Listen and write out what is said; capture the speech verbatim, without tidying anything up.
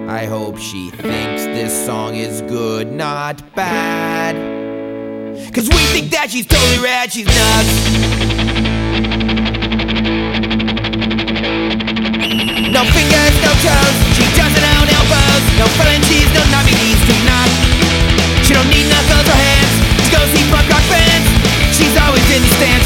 I hope she thinks this song is good, not bad. Cause we think that she's totally rad, she's nuts. No fingers, no toes, she doesn't own elbows. No phalanges, no knobby knees to knock. She don't need knuckles or hands to go see punk rock bands. She's always in the stands.